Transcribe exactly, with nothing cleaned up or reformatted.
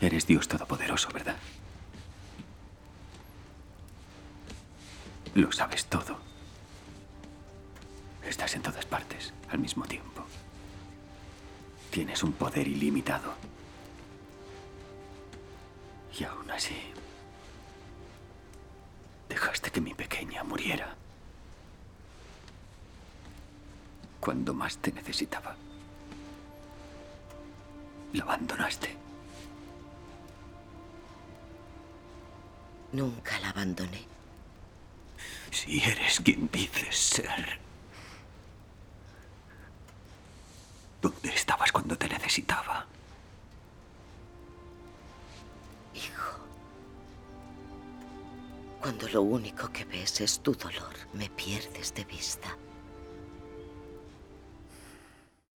Eres Dios Todopoderoso, ¿verdad? Lo sabes todo. Estás en todas partes al mismo tiempo. Tienes un poder ilimitado. Y aún así, dejaste que mi pequeña muriera cuando más te necesitaba. La abandonaste. Nunca la abandoné. Si eres quien dices ser. ¿Dónde estabas cuando te necesitaba? Hijo, cuando lo único que ves es tu dolor, me pierdes de vista.